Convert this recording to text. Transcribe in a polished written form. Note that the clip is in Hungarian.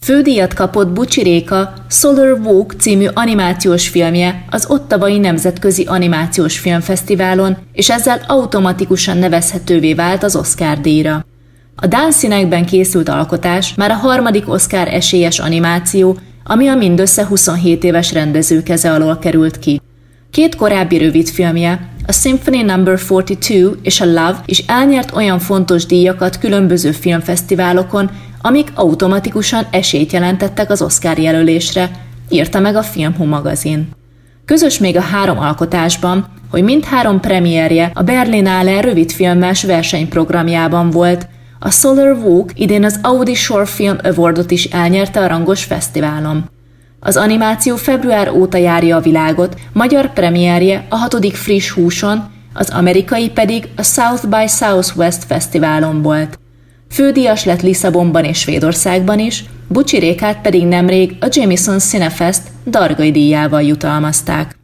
Fődíjat kapott Bucsi Réka Solar Walk című animációs filmje az Ottawai Nemzetközi Animációs Filmfesztiválon, és ezzel automatikusan nevezhetővé vált az Oscar-díjra. A dán színekben készült alkotás már a 3. Oscar esélyes animáció, ami a mindössze 27 éves rendező keze alól került ki. 2 korábbi rövidfilmje, a Symphony No. 42 és a Love is elnyert olyan fontos díjakat különböző filmfesztiválokon, amik automatikusan esélyt jelentettek az Oscar jelölésre, írta meg a Filmhu magazin. Közös még a 3 alkotásban, hogy mindhárom premierje a Berlinale rövidfilmes versenyprogramjában volt. A Solar Walk idén az Audi Short Film Awardot is elnyerte a rangos fesztiválon. Az animáció február óta járja a világot, magyar premierje a 6. Friss Húson, az amerikai pedig a South by Southwest fesztiválon volt. Fődíjas lett Lisszabonban és Svédországban is, Bucsi Rékát pedig nemrég a Jameson Cinefest Dargai díjával jutalmazták.